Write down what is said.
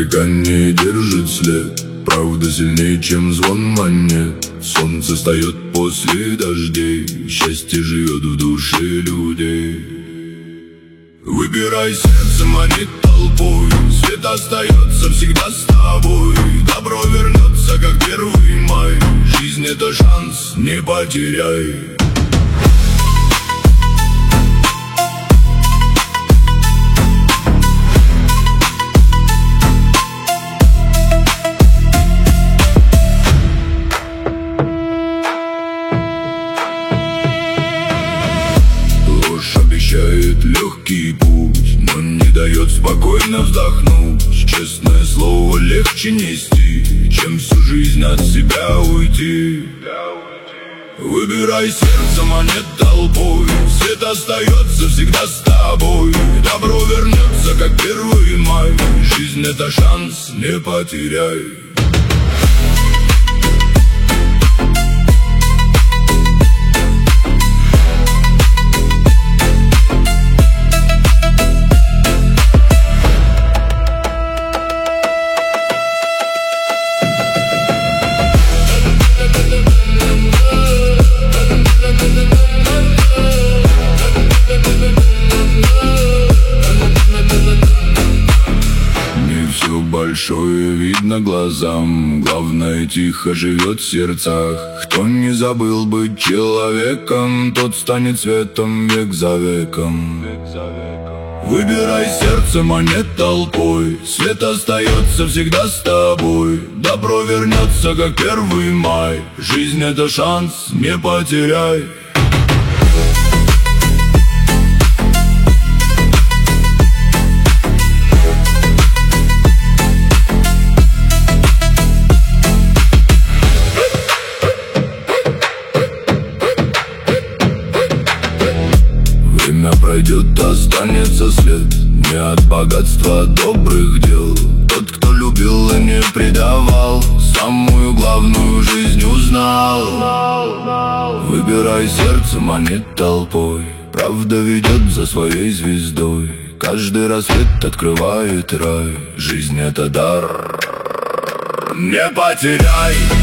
река не держит след, правда сильнее, чем звон монет. Солнце встает после дождей, счастье живет в душе людей. Выбирай сердцем, а не толпой, свет остается всегда с тобой. Добро вернется, как 1 май, жизнь это шанс, не потеряй. Обещает легкий путь, но не дает спокойно вздохнуть. Честное слово легче нести, чем всю жизнь от себя уйти. Выбирай сердцем, а не толпой, свет остается всегда с тобой. Добро вернется, как 1 май, жизнь это шанс, не потеряй. Большое видно глазам, главное тихо живет в сердцах. Кто не забыл быть человеком, тот станет светом век за веком. Выбирай сердцем, а не толпой, свет остается всегда с тобой. Добро вернется, как 1 май, жизнь это шанс, не потеряй. Время пройдет, останется след, не от богатства, а добрых дел. Тот, кто любил и не предавал, самую главную жизнь узнал. Выбирай сердцем, а не толпой, правда ведет за своей звездой. Каждый рассвет открывает рай, жизнь это дар, не потеряй.